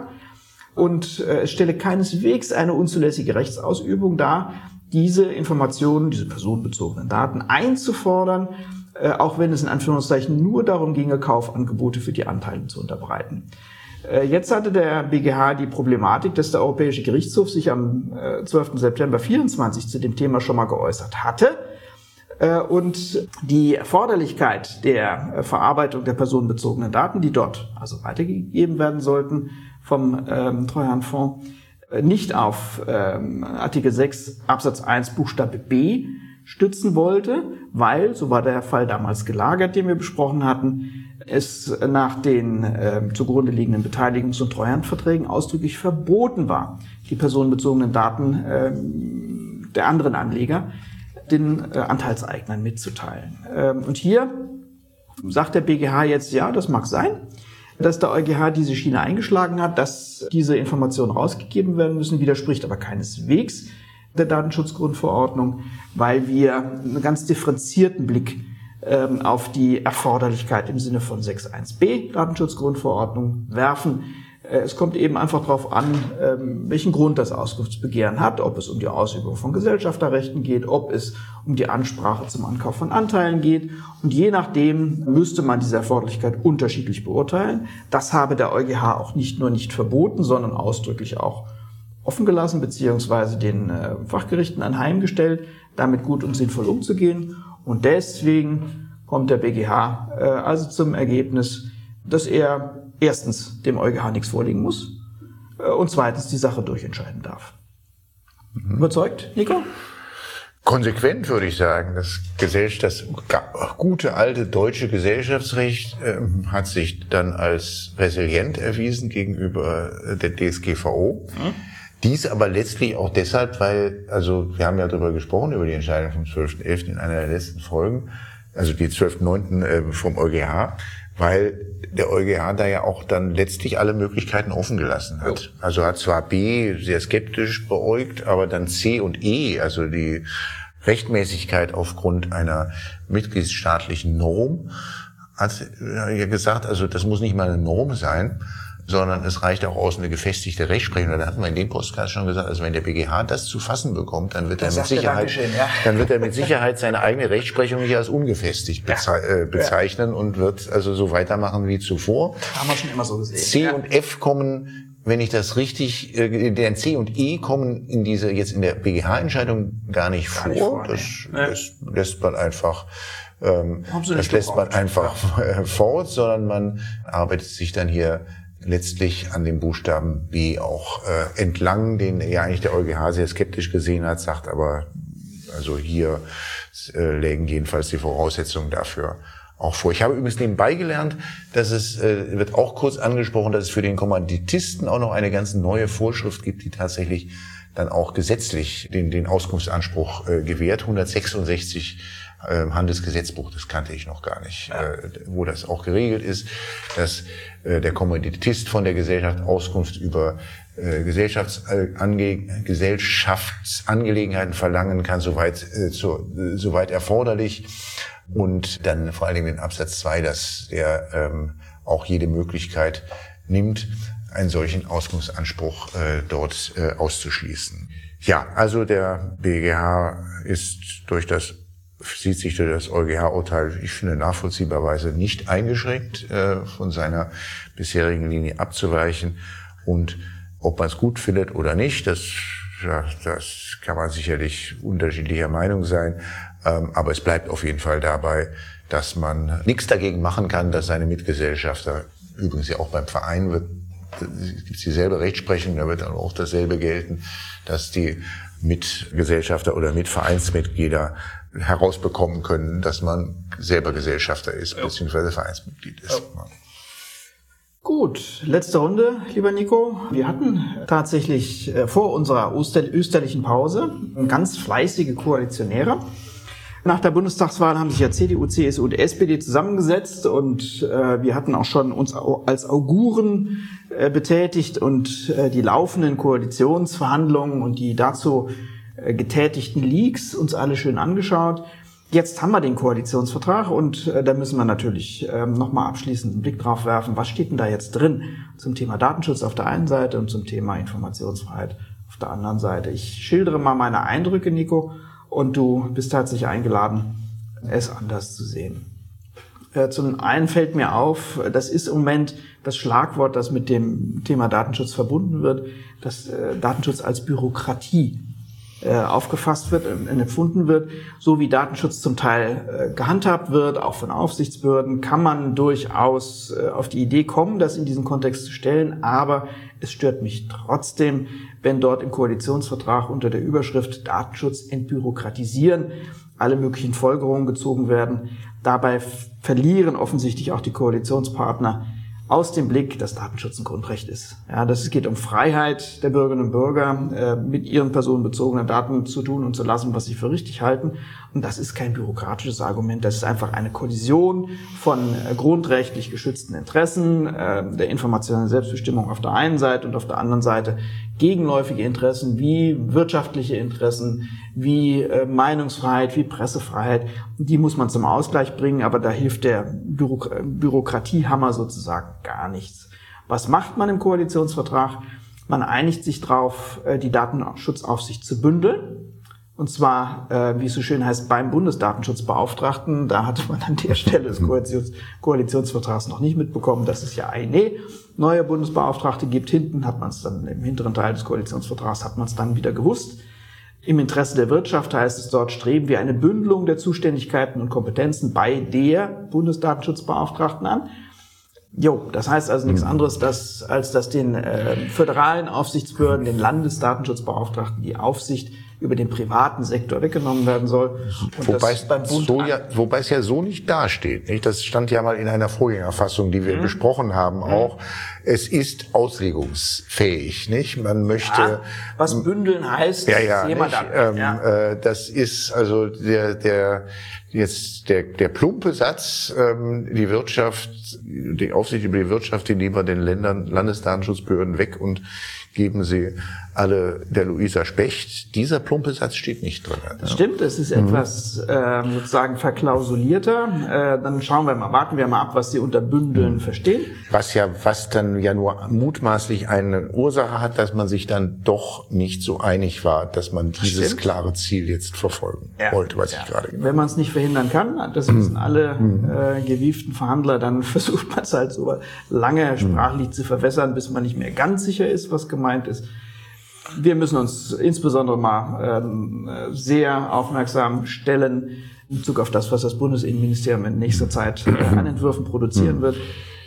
Und äh, es stelle keineswegs eine unzulässige Rechtsausübung dar, diese Informationen, diese personenbezogenen Daten einzufordern, äh, auch wenn es in Anführungszeichen nur darum ginge, Kaufangebote für die Anteile zu unterbreiten. Äh, jetzt hatte der B G H die Problematik, dass der Europäische Gerichtshof sich am äh, zwölften September vierundzwanzig zu dem Thema schon mal geäußert hatte. Äh, und die Erforderlichkeit der äh, Verarbeitung der personenbezogenen Daten, die dort also weitergegeben werden sollten, vom ähm, Treuhandfonds, nicht auf ähm, Artikel sechs Absatz eins Buchstabe B stützen wollte, weil, so war der Fall damals gelagert, den wir besprochen hatten, es nach den äh, zugrunde liegenden Beteiligungs- und Treuhandverträgen ausdrücklich verboten war, die personenbezogenen Daten äh, der anderen Anleger den äh, Anteilseignern mitzuteilen. Ähm, und hier sagt der B G H jetzt, ja, das mag sein, dass der EuGH diese Schiene eingeschlagen hat, dass diese Informationen rausgegeben werden müssen, widerspricht aber keineswegs der Datenschutzgrundverordnung, weil wir einen ganz differenzierten Blick ähm, auf die Erforderlichkeit im Sinne von sechs Punkt eins b Datenschutzgrundverordnung werfen. Äh, es kommt eben einfach darauf an, ähm, welchen Grund das Auskunftsbegehren hat, ob es um die Ausübung von Gesellschafterrechten geht, ob es um die Ansprache zum Ankauf von Anteilen geht. Und je nachdem müsste man diese Erforderlichkeit unterschiedlich beurteilen. Das habe der EuGH auch nicht nur nicht verboten, sondern ausdrücklich auch offen gelassen, beziehungsweise den äh, Fachgerichten anheimgestellt, damit gut und sinnvoll umzugehen. Und deswegen kommt der B G H äh, also zum Ergebnis, dass er erstens dem EuGH nichts vorlegen muss äh, und zweitens die Sache durchentscheiden darf. Mhm. Überzeugt, Nico? Konsequent würde ich sagen. Das, Gesell- das gute alte deutsche Gesellschaftsrecht äh, hat sich dann als resilient erwiesen gegenüber der D S G V O. Mhm. Dies aber letztlich auch deshalb, weil, also wir haben ja darüber gesprochen, über die Entscheidung vom zwölften elften in einer der letzten Folgen, also die zwölften neunten äh, vom EuGH, weil der EuGH da ja auch dann letztlich alle Möglichkeiten offen gelassen hat. Also hat zwar B sehr skeptisch beäugt, aber dann C und E, also die Rechtmäßigkeit aufgrund einer mitgliedstaatlichen Norm, hat ja gesagt, also das muss nicht mal eine Norm sein, sondern es reicht auch aus eine gefestigte Rechtsprechung. Da hatten wir in dem Podcast schon gesagt, also wenn der B G H das zu fassen bekommt, dann wird er mit Sicherheit, ja. dann wird er mit Sicherheit seine eigene Rechtsprechung nicht als ungefestigt beze- äh, bezeichnen ja. und wird also so weitermachen wie zuvor. Haben wir schon immer so gesehen. C ja. und F kommen, wenn ich das richtig, äh, deren C und E kommen in diese, jetzt in der B G H-Entscheidung gar nicht gar vor. Nicht vor das, nee. das lässt man einfach, ähm, das lässt man einfach ja. fort, sondern man arbeitet sich dann hier letztlich an dem Buchstaben B auch äh, entlang, den ja eigentlich der EuGH sehr skeptisch gesehen hat, sagt aber, also hier äh, lägen jedenfalls die Voraussetzungen dafür auch vor. Ich habe übrigens nebenbei gelernt, dass es, äh, wird auch kurz angesprochen, dass es für den Kommanditisten auch noch eine ganz neue Vorschrift gibt, die tatsächlich dann auch gesetzlich den, den Auskunftsanspruch äh, gewährt, hundertsechsundsechzig Handelsgesetzbuch, das kannte ich noch gar nicht, ja. äh, wo das auch geregelt ist, dass äh, der Kommanditist von der Gesellschaft Auskunft über äh, Gesellschaftsange- Gesellschaftsangelegenheiten verlangen kann, soweit, äh, zu, äh, soweit erforderlich. Und dann vor allen Dingen in Absatz zwei, dass er ähm, auch jede Möglichkeit nimmt, einen solchen Auskunftsanspruch äh, dort äh, auszuschließen. Ja, also der B G H ist durch das sieht sich durch das EuGH-Urteil, ich finde, nachvollziehbarweise nicht eingeschränkt, äh, von seiner bisherigen Linie abzuweichen. Und ob man es gut findet oder nicht, das, ja, das kann man sicherlich unterschiedlicher Meinung sein. Ähm, aber es bleibt auf jeden Fall dabei, dass man nichts dagegen machen kann, dass seine Mitgesellschafter, übrigens ja auch beim Verein wird, gibt es dieselbe Rechtsprechung, da wird dann auch dasselbe gelten, dass die Mitgesellschafter oder Mitvereinsmitglieder herausbekommen können, dass man selber Gesellschafter ist, ja. beziehungsweise Vereinsmitglied ist. Ja. Gut, letzte Runde, lieber Nico. Wir hatten tatsächlich vor unserer österlichen Pause ganz fleißige Koalitionäre. Nach der Bundestagswahl haben sich ja C D U, C S U und S P D zusammengesetzt und äh, wir hatten auch schon uns als Auguren äh, betätigt und äh, die laufenden Koalitionsverhandlungen und die dazu äh, getätigten Leaks uns alle schön angeschaut. Jetzt haben wir den Koalitionsvertrag und äh, da müssen wir natürlich äh, nochmal abschließend einen Blick drauf werfen, was steht denn da jetzt drin zum Thema Datenschutz auf der einen Seite und zum Thema Informationsfreiheit auf der anderen Seite. Ich schildere mal meine Eindrücke, Nico. Und du bist tatsächlich eingeladen, es anders zu sehen. Äh, zum einen fällt mir auf, das ist im Moment das Schlagwort, das mit dem Thema Datenschutz verbunden wird, dass äh, Datenschutz als Bürokratie äh, aufgefasst wird und empfunden wird. So wie Datenschutz zum Teil äh, gehandhabt wird, auch von Aufsichtsbehörden, kann man durchaus äh, auf die Idee kommen, das in diesen Kontext zu stellen. Aber es stört mich trotzdem, wenn dort im Koalitionsvertrag unter der Überschrift Datenschutz entbürokratisieren alle möglichen Folgerungen gezogen werden. Dabei verlieren offensichtlich auch die Koalitionspartner aus dem Blick, dass Datenschutz ein Grundrecht ist. Ja, das, es geht um Freiheit der Bürgerinnen und Bürger, äh, mit ihren personenbezogenen Daten zu tun und zu lassen, was sie für richtig halten. Und das ist kein bürokratisches Argument. Das ist einfach eine Kollision von äh, grundrechtlich geschützten Interessen, äh, der informationellen Selbstbestimmung auf der einen Seite und auf der anderen Seite gegenläufige Interessen wie wirtschaftliche Interessen, wie äh, Meinungsfreiheit, wie Pressefreiheit. Die muss man zum Ausgleich bringen, aber da hilft der Bürok- Bürokratiehammer sozusagen gar nichts. Was macht man im Koalitionsvertrag? Man einigt sich darauf, die Datenschutzaufsicht zu bündeln. Und zwar, wie es so schön heißt, beim Bundesdatenschutzbeauftragten. Da hatte man an der Stelle des Koalitions- Koalitionsvertrags noch nicht mitbekommen, dass es ja eine neue Bundesbeauftragte gibt. Hinten hat man es dann, im hinteren Teil des Koalitionsvertrags hat man es dann wieder gewusst. Im Interesse der Wirtschaft heißt es dort, streben wir eine Bündelung der Zuständigkeiten und Kompetenzen bei der Bundesdatenschutzbeauftragten an. Jo, das heißt also nichts anderes, dass, als dass den äh, föderalen Aufsichtsbehörden, den Landesdatenschutzbeauftragten, die Aufsicht über den privaten Sektor weggenommen werden soll. Und wobei, das beim Bund so ja, wobei es ja so nicht dasteht. Nicht? Das stand ja mal in einer Vorgängerfassung, die wir mhm. besprochen haben, auch. Es ist auslegungsfähig, nicht? Man möchte... Ja, was bündeln heißt, ja, ja, jemand nicht, an, ähm, ja. äh, das ist also der, der, jetzt der, der plumpe Satz, ähm, die Wirtschaft, die Aufsicht über die Wirtschaft, die nehmen wir den Ländern, Landesdatenschutzbehörden weg und geben sie alle der Luisa Specht. Dieser plumpe Satz steht nicht drin. Das stimmt, es ist mhm. etwas äh, sozusagen verklausulierter. Äh, dann schauen wir mal, warten wir mal ab, was Sie unter Bündeln mhm. verstehen. Was ja, was dann ja nur mutmaßlich eine Ursache hat, dass man sich dann doch nicht so einig war, dass man dieses stimmt. klare Ziel jetzt verfolgen ja. wollte, was ja. ich gerade genannt habe. Wenn man es nicht verhindern kann, das wissen mhm. alle äh, gewieften Verhandler, dann versucht man es halt so lange sprachlich mhm. zu verwässern, bis man nicht mehr ganz sicher ist, was gemeint ist. Wir müssen uns insbesondere mal ähm, sehr aufmerksam stellen in Bezug auf das, was das Bundesinnenministerium in nächster Zeit äh, an Entwürfen produzieren wird.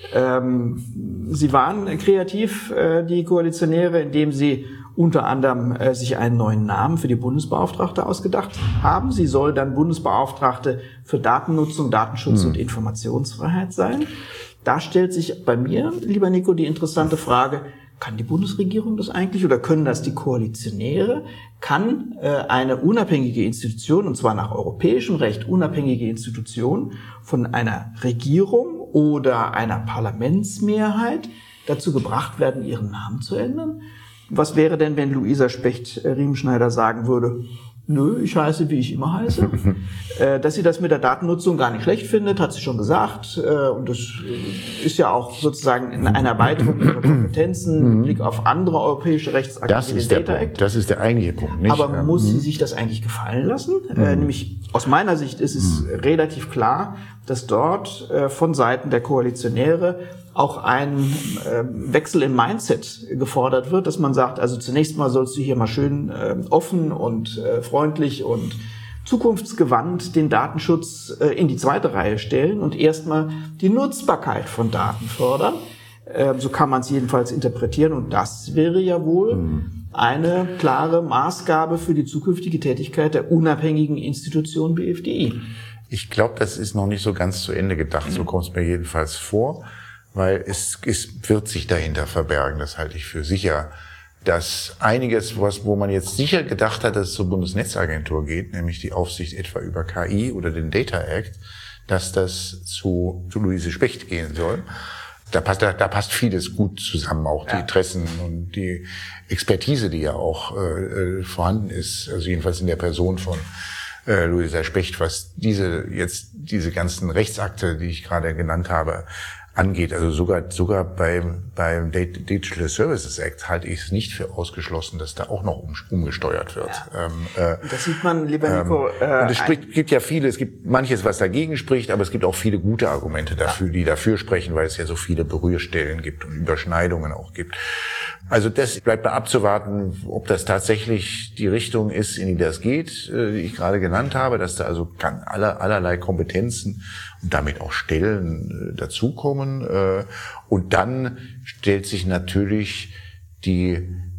Ähm, sie waren kreativ, äh, die Koalitionäre, indem sie unter anderem äh, sich einen neuen Namen für die Bundesbeauftragte ausgedacht haben. Sie soll dann Bundesbeauftragte für Datennutzung, Datenschutz mhm. und Informationsfreiheit sein. Da stellt sich bei mir, lieber Nico, die interessante Frage: Kann die Bundesregierung das eigentlich oder können das die Koalitionäre? Kann äh, eine unabhängige Institution, und zwar nach europäischem Recht unabhängige Institution, von einer Regierung oder einer Parlamentsmehrheit dazu gebracht werden, ihren Namen zu ändern? Was wäre denn, wenn Luisa Specht-Riemenschneider sagen würde: Nö, ich heiße, wie ich immer heiße. äh, dass sie das mit der Datennutzung gar nicht schlecht findet, hat sie schon gesagt. Äh, und das ist ja auch sozusagen in einer Erweiterung ihrer Kompetenzen mit Blick auf andere europäische Rechtsakte. Das ist der Punkt. Das ist der eigentliche Punkt. Nicht? Aber muss sie sich das eigentlich gefallen lassen? Mhm. Äh, nämlich aus meiner Sicht ist es mhm. relativ klar, dass dort äh, von Seiten der Koalitionäre auch ein äh, Wechsel im Mindset gefordert wird, dass man sagt, also zunächst mal sollst du hier mal schön äh, offen und äh, freundlich und zukunftsgewandt den Datenschutz äh, in die zweite Reihe stellen und erstmal die Nutzbarkeit von Daten fördern. Äh, so kann man es jedenfalls interpretieren und das wäre ja wohl mhm. eine klare Maßgabe für die zukünftige Tätigkeit der unabhängigen Institution B F D I. Ich glaube, das ist noch nicht so ganz zu Ende gedacht, so kommt es mir jedenfalls vor. Weil es, es wird sich dahinter verbergen, das halte ich für sicher, dass einiges, was, wo man jetzt sicher gedacht hat, dass es zur Bundesnetzagentur geht, nämlich die Aufsicht etwa über K I oder den Data Act, dass das zu, zu Luise Specht gehen soll. Da passt, da, da passt vieles gut zusammen, auch die ja. Interessen und die Expertise, die ja auch äh, vorhanden ist, also jedenfalls in der Person von äh, Luisa Specht, was diese jetzt diese ganzen Rechtsakte, die ich gerade genannt habe, angeht. Also sogar sogar beim beim Digital Services Act halte ich es nicht für ausgeschlossen, dass da auch noch um, umgesteuert wird. Ja. Ähm, äh, das sieht man, lieber Nico. Ähm, äh, und es spricht, gibt ja viele, es gibt manches, was dagegen spricht, aber es gibt auch viele gute Argumente dafür, ja. die dafür sprechen, weil es ja so viele Berührstellen gibt und Überschneidungen auch gibt. Also das bleibt da abzuwarten, ob das tatsächlich die Richtung ist, in die das geht, die ich gerade genannt habe, dass da also aller, allerlei Kompetenzen und damit auch Stellen dazukommen. Und dann stellt sich natürlich die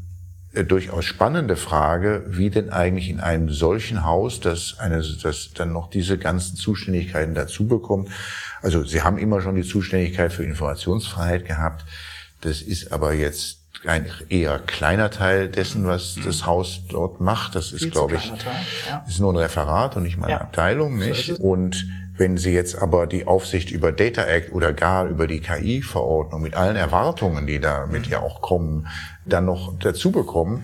äh, durchaus spannende Frage, wie denn eigentlich in einem solchen Haus, das eine, das dann noch diese ganzen Zuständigkeiten dazu bekommt. Also Sie haben immer schon die Zuständigkeit für Informationsfreiheit gehabt. Das ist aber jetzt ein eher kleiner Teil dessen, was das Haus dort macht. Das ist, glaube ich, ja. ist nur ein Referat und nicht mal eine ja. Abteilung, nicht? So und wenn Sie jetzt aber die Aufsicht über Data Act oder gar über die K I-Verordnung mit allen Erwartungen, die damit ja auch kommen, dann noch dazu bekommen,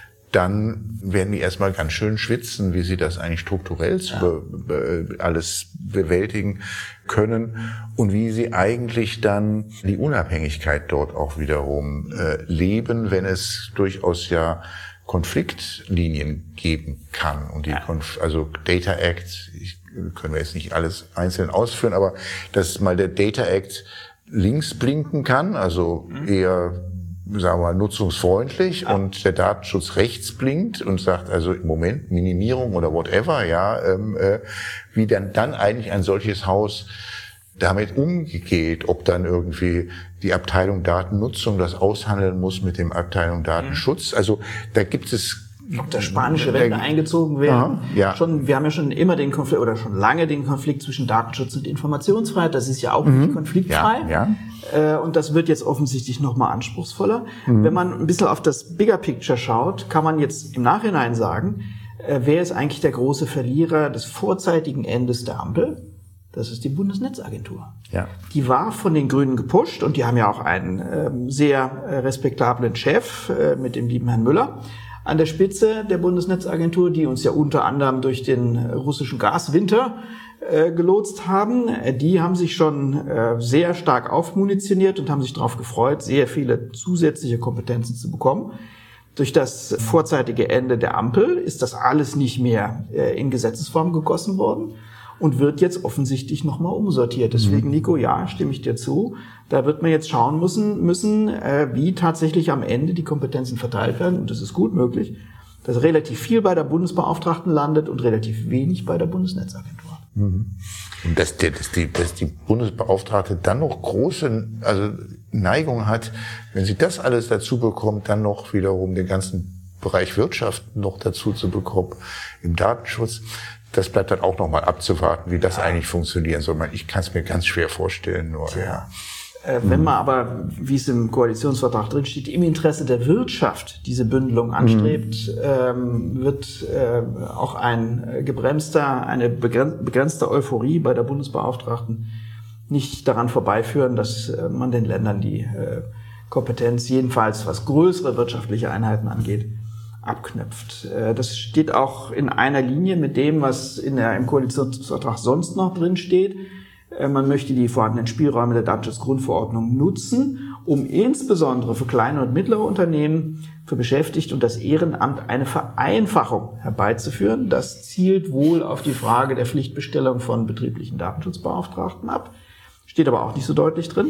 dann werden die erstmal ganz schön schwitzen, wie sie das eigentlich strukturell ja. zu be- alles bewältigen können und wie sie eigentlich dann die Unabhängigkeit dort auch wiederum äh, leben, wenn es durchaus ja Konfliktlinien geben kann. Und die ja. Konf- also Data Act, ich, können wir jetzt nicht alles einzeln ausführen, aber dass mal der Data Act links blinken kann, also mhm. eher sagen wir mal, nutzungsfreundlich ja. und der Datenschutz rechts blinkt und sagt, also im Moment Minimierung oder whatever, ja, ähm, äh, wie dann dann eigentlich ein solches Haus damit umgeht, ob dann irgendwie die Abteilung Datennutzung das aushandeln muss mit dem Abteilung Datenschutz. Mhm. Also da gibt es ob der spanische Wende eingezogen werden. Ja. Schon, wir haben ja schon immer den Konflikt oder schon lange den Konflikt zwischen Datenschutz und Informationsfreiheit. Das ist ja auch mhm. nicht konfliktfrei. Ja, ja. Und das wird jetzt offensichtlich nochmal anspruchsvoller. Mhm. Wenn man ein bisschen auf das Bigger Picture schaut, kann man jetzt im Nachhinein sagen, wer ist eigentlich der große Verlierer des vorzeitigen Endes der Ampel? Das ist die Bundesnetzagentur. Ja. Die war von den Grünen gepusht und die haben ja auch einen ähm, sehr äh, respektablen Chef äh, mit dem lieben Herrn Müller an der Spitze der Bundesnetzagentur, die uns ja unter anderem durch den russischen Gaswinter äh, gelotst haben. Die haben sich schon äh, sehr stark aufmunitioniert und haben sich darauf gefreut, sehr viele zusätzliche Kompetenzen zu bekommen. Durch das vorzeitige Ende der Ampel ist das alles nicht mehr äh, in Gesetzesform gegossen worden und wird jetzt offensichtlich nochmal umsortiert. Deswegen, Nico, ja, stimme ich dir zu. Da wird man jetzt schauen müssen, müssen äh, wie tatsächlich am Ende die Kompetenzen verteilt werden. Und das ist gut möglich, dass relativ viel bei der Bundesbeauftragten landet und relativ wenig bei der Bundesnetzagentur. Mhm. Und dass, die, dass, die, dass die Bundesbeauftragte dann noch große also Neigung hat, wenn sie das alles dazu bekommt, dann noch wiederum den ganzen Bereich Wirtschaft noch dazu zu bekommen im Datenschutz. Das bleibt dann auch nochmal abzuwarten, wie das ja. eigentlich funktionieren soll. Ich kann es mir ganz schwer vorstellen. Nur, ja. Ja. Äh, wenn man aber, wie es im Koalitionsvertrag drin steht, im Interesse der Wirtschaft diese Bündelung anstrebt, mhm. ähm, wird äh, auch ein gebremster, eine begrenzte Euphorie bei der Bundesbeauftragten nicht daran vorbeiführen, dass äh, man den Ländern die äh, Kompetenz, jedenfalls was größere wirtschaftliche Einheiten angeht, abknüpft. Das steht auch in einer Linie mit dem, was in der, im Koalitionsvertrag sonst noch drin steht. Man möchte die vorhandenen Spielräume der Datenschutzgrundverordnung nutzen, um insbesondere für kleine und mittlere Unternehmen, für Beschäftigte und das Ehrenamt eine Vereinfachung herbeizuführen. Das zielt wohl auf die Frage der Pflichtbestellung von betrieblichen Datenschutzbeauftragten ab. Steht aber auch nicht so deutlich drin.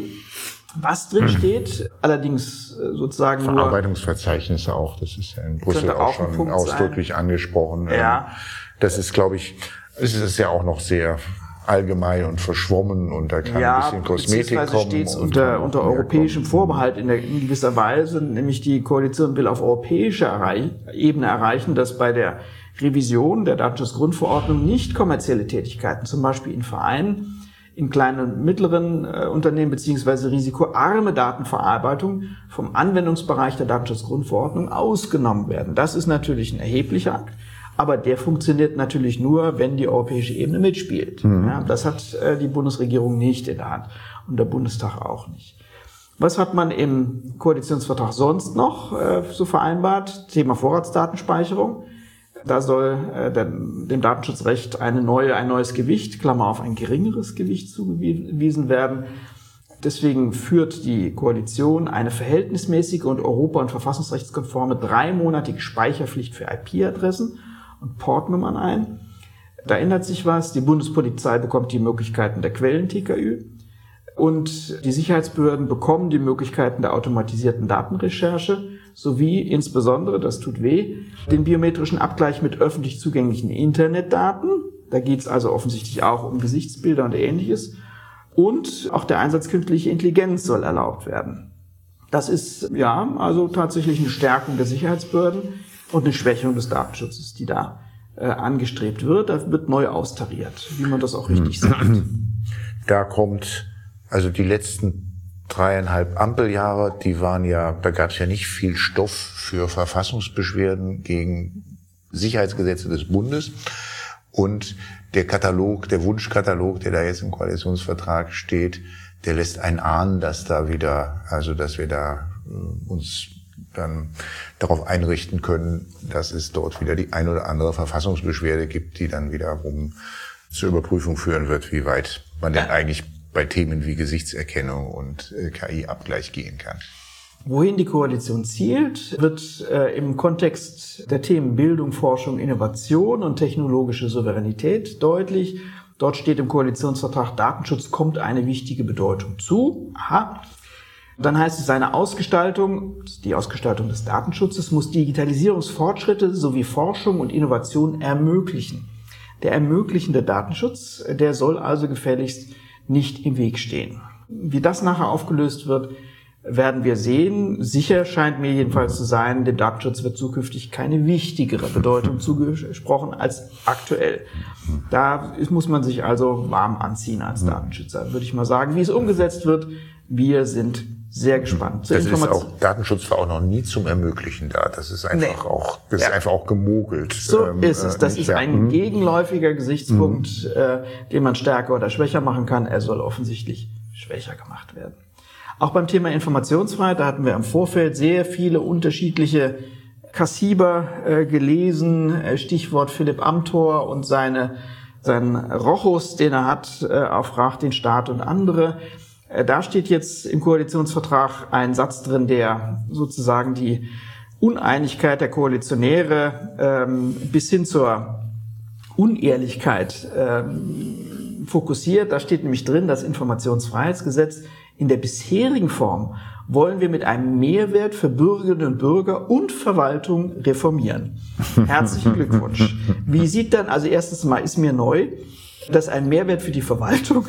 Was drin steht, allerdings sozusagen nur Verarbeitungsverzeichnisse auch, das ist ja in Brüssel auch, auch schon ausdrücklich sein. angesprochen. Ja. Das ist, glaube ich, es ist ja auch noch sehr allgemein und verschwommen und da kann ja, ein bisschen Kosmetik kommen. Steht es unter, unter europäischem Vorbehalt in, der, in gewisser Weise, nämlich die Koalition will auf europäischer Erreich, Ebene erreichen, dass bei der Revision der Datenschutzgrundverordnung nicht kommerzielle Tätigkeiten, zum Beispiel in Vereinen, in kleinen und mittleren äh, Unternehmen beziehungsweise risikoarme Datenverarbeitung vom Anwendungsbereich der Datenschutzgrundverordnung ausgenommen werden. Das ist natürlich ein erheblicher Akt, aber der funktioniert natürlich nur, wenn die europäische Ebene mitspielt. Mhm. Ja, das hat äh, die Bundesregierung nicht in der Hand und der Bundestag auch nicht. Was hat man im Koalitionsvertrag sonst noch äh, so vereinbart? Thema Vorratsdatenspeicherung. Da soll äh, dem Datenschutzrecht eine neue, ein neues Gewicht, Klammer auf, ein geringeres Gewicht zugewiesen werden. Deswegen führt die Koalition eine verhältnismäßige und europa- und verfassungsrechtskonforme dreimonatige Speicherpflicht für I P-Adressen und Portnummern ein. Da ändert sich was. Die Bundespolizei bekommt die Möglichkeiten der Quellen-T K Ü und die Sicherheitsbehörden bekommen die Möglichkeiten der automatisierten Datenrecherche sowie insbesondere, das tut weh, den biometrischen Abgleich mit öffentlich zugänglichen Internetdaten. Da geht es also offensichtlich auch um Gesichtsbilder und Ähnliches. Und auch der Einsatz künstlicher Intelligenz soll erlaubt werden. Das ist ja also tatsächlich eine Stärkung der Sicherheitsbehörden und eine Schwächung des Datenschutzes, die da äh, angestrebt wird. Da wird neu austariert, wie man das auch richtig sagt. Da kommt, also die letzten dreieinhalb Ampeljahre, die waren ja, da gab es ja nicht viel Stoff für Verfassungsbeschwerden gegen Sicherheitsgesetze des Bundes. Und der Katalog, der Wunschkatalog, der da jetzt im Koalitionsvertrag steht, der lässt einen ahnen, dass da wieder, also dass wir da äh, uns dann darauf einrichten können, dass es dort wieder die ein oder andere Verfassungsbeschwerde gibt, die dann wiederum zur Überprüfung führen wird, wie weit man denn eigentlich bei Themen wie Gesichtserkennung und äh, K I-Abgleich gehen kann. Wohin die Koalition zielt, wird äh, im Kontext der Themen Bildung, Forschung, Innovation und technologische Souveränität deutlich. Dort steht im Koalitionsvertrag, Datenschutz kommt eine wichtige Bedeutung zu. Aha. Dann heißt es, seine Ausgestaltung, die Ausgestaltung des Datenschutzes, muss Digitalisierungsfortschritte sowie Forschung und Innovation ermöglichen. Der ermöglichende Datenschutz, der soll also gefälligst nicht im Weg stehen. Wie das nachher aufgelöst wird, werden wir sehen. Sicher scheint mir jedenfalls zu sein, dem Datenschutz wird zukünftig keine wichtigere Bedeutung zugesprochen als aktuell. Da muss man sich also warm anziehen als Datenschützer, würde ich mal sagen. Wie es umgesetzt wird, wir sind sehr gespannt. Das ist auch, Datenschutz war auch noch nie zum Ermöglichen da. Das ist einfach nee. auch, das ja. ist einfach auch gemogelt. So ähm, ist es. Das ist ein ja. gegenläufiger Gesichtspunkt, mhm. äh, den man stärker oder schwächer machen kann. Er soll offensichtlich schwächer gemacht werden. Auch beim Thema Informationsfreiheit, da hatten wir im Vorfeld sehr viele unterschiedliche Kassiber äh, gelesen. Stichwort Philipp Amthor und seine, seinen Rochus, den er hat, äh, auf Frag den Staat und andere. Äh, da steht jetzt im Koalitionsvertrag ein Satz drin, der sozusagen die Uneinigkeit der Koalitionäre ähm, bis hin zur Unehrlichkeit ähm, fokussiert. Da steht nämlich drin, das Informationsfreiheitsgesetz in der bisherigen Form wollen wir mit einem Mehrwert für Bürgerinnen und Bürger und Verwaltung reformieren. Herzlichen Glückwunsch. Wie sieht dann, also erstens mal ist mir neu, dass ein Mehrwert für die Verwaltung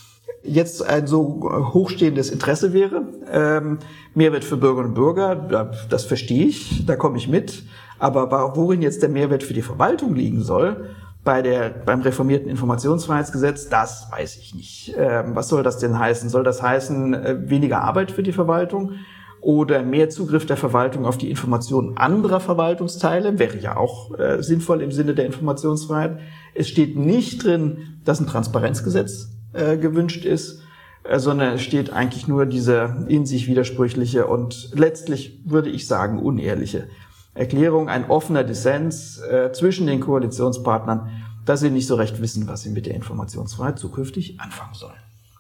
jetzt ein so hochstehendes Interesse wäre. Ähm, Mehrwert für Bürgerinnen und Bürger, das verstehe ich, da komme ich mit. Aber worin jetzt der Mehrwert für die Verwaltung liegen soll, bei der, beim reformierten Informationsfreiheitsgesetz, das weiß ich nicht. Ähm, was soll das denn heißen? Soll das heißen, äh, weniger Arbeit für die Verwaltung oder mehr Zugriff der Verwaltung auf die Informationen anderer Verwaltungsteile? Wäre ja auch äh, sinnvoll im Sinne der Informationsfreiheit. Es steht nicht drin, dass ein Transparenzgesetz äh, gewünscht ist, äh, sondern es steht eigentlich nur diese in sich widersprüchliche und letztlich, würde ich sagen, unehrliche Erklärung, ein offener Dissens äh, zwischen den Koalitionspartnern, dass sie nicht so recht wissen, was sie mit der Informationsfreiheit zukünftig anfangen sollen.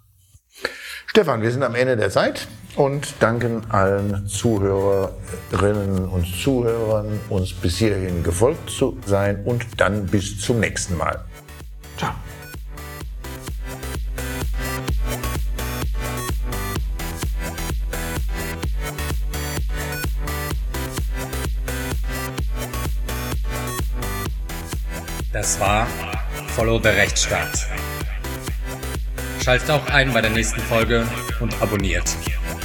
Stefan, wir sind am Ende der Zeit und danken allen Zuhörerinnen und Zuhörern, uns bis hierhin gefolgt zu sein und dann bis zum nächsten Mal. Ciao. Das war Follow the Rechtsstaat. Schaltet auch ein bei der nächsten Folge und abonniert.